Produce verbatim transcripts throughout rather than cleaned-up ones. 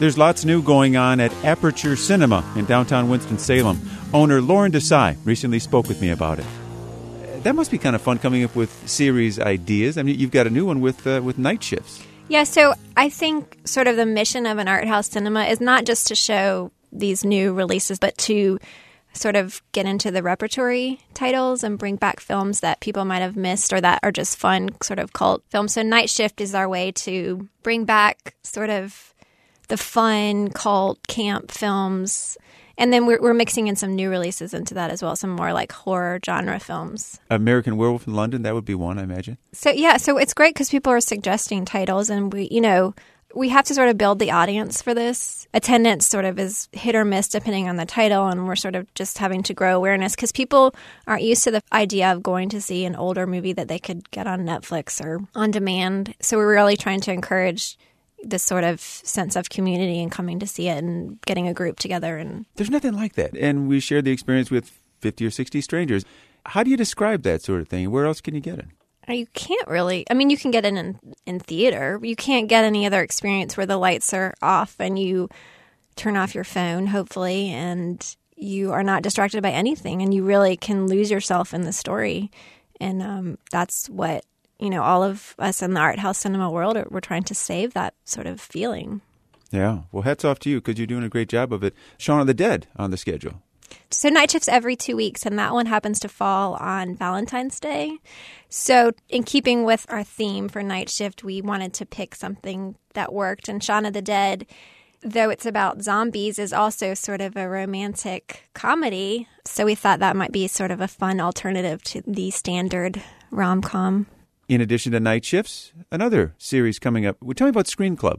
There's lots new going on at Aperture Cinema in downtown Winston-Salem. Owner Lauren Desai recently spoke with me about it. That must be kind of fun coming up with series ideas. I mean, you've got a new one with uh, with Night Shifts. Yeah, so I think sort of the mission of an art house cinema is not just to show these new releases, but to sort of get into the repertory titles and bring back films that people might have missed or that are just fun sort of cult films. So Night Shift is our way to bring back sort of the fun cult camp films. And then we're, we're mixing in some new releases into that as well, some more like horror genre films. American Werewolf in London, that would be one, I imagine. So, yeah, so it's great because people are suggesting titles and we, you know, we have to sort of build the audience for this. Attendance sort of is hit or miss depending on the title, and we're sort of just having to grow awareness because people aren't used to the idea of going to see an older movie that they could get on Netflix or on demand. So we're really trying to encourage this sort of sense of community and coming to see it and getting a group together. And there's nothing like that. And we shared the experience with fifty or sixty strangers. How do you describe that sort of thing? Where else can you get it? You can't really. I mean, you can get it in, in theater. You can't get any other experience where the lights are off and you turn off your phone, hopefully, and you are not distracted by anything. And you really can lose yourself in the story. And um, that's what, you know, all of us in the art house cinema world, we're trying to save that sort of feeling. Yeah. Well, hats off to you because you're doing a great job of it. Shaun of the Dead on the schedule. So Night Shift's every two weeks, and that one happens to fall on Valentine's Day. So in keeping with our theme for Night Shift, we wanted to pick something that worked. And Shaun of the Dead, though it's about zombies, is also sort of a romantic comedy. So we thought that might be sort of a fun alternative to the standard rom-com. In addition to Night Shifts, another series coming up. Well, tell me about Screen Club.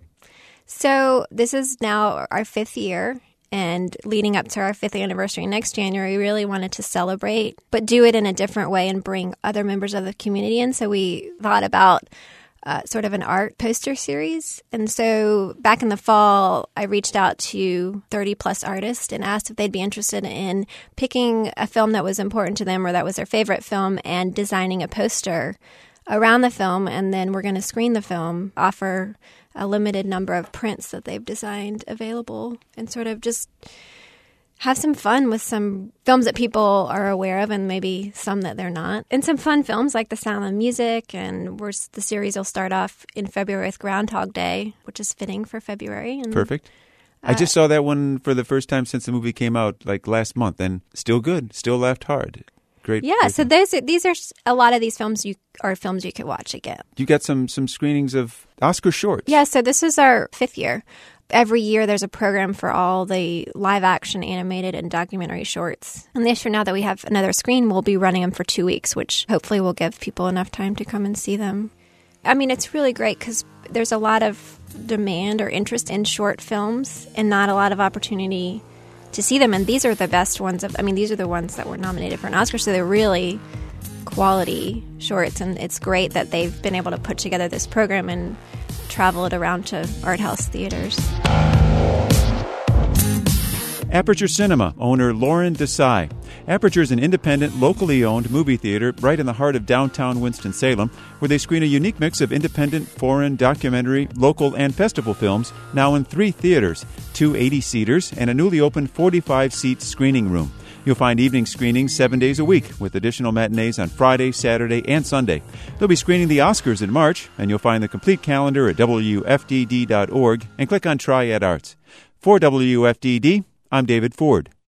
So this is now our fifth year. And leading up to our fifth anniversary next January, we really wanted to celebrate, but do it in a different way and bring other members of the community in. So we thought about uh, sort of an art poster series. And so back in the fall, I reached out to thirty plus artists and asked if they'd be interested in picking a film that was important to them or that was their favorite film and designing a poster around the film. And then we're going to screen the film, offer a limited number of prints that they've designed available, and sort of just have some fun with some films that people are aware of and maybe some that they're not. And some fun films like The Sound of Music, and we're, the series will start off in February with Groundhog Day, which is fitting for February. And, Perfect. Uh, I just saw that one for the first time since the movie came out like last month, and still good, still laughed hard. Great. Yeah, great so those these are a lot of these films you are films you could watch again. You got some some screenings of Oscar shorts. Yeah, so this is our fifth year. Every year there's a program for all the live action, animated, and documentary shorts. And this year, now that we have another screen, we'll be running them for two weeks, which hopefully will give people enough time to come and see them. I mean, it's really great because there's a lot of demand or interest in short films and not a lot of opportunity to see them. And these are the best ones. Of, I mean, these are the ones that were nominated for an Oscar, so they're really quality shorts. And it's great that they've been able to put together this program and travel it around to art house theaters. Aperture Cinema owner Lauren Desai. Aperture is an independent, locally owned movie theater right in the heart of downtown Winston-Salem, where they screen a unique mix of independent, foreign, documentary, local, and festival films, now in three theaters, two eighty-seaters, and a newly opened forty-five seat screening room. You'll find evening screenings seven days a week, with additional matinees on Friday, Saturday, and Sunday. They'll be screening the Oscars in March, and you'll find the complete calendar at W F D D dot org and click on Triad Arts. For W F D D, I'm David Ford.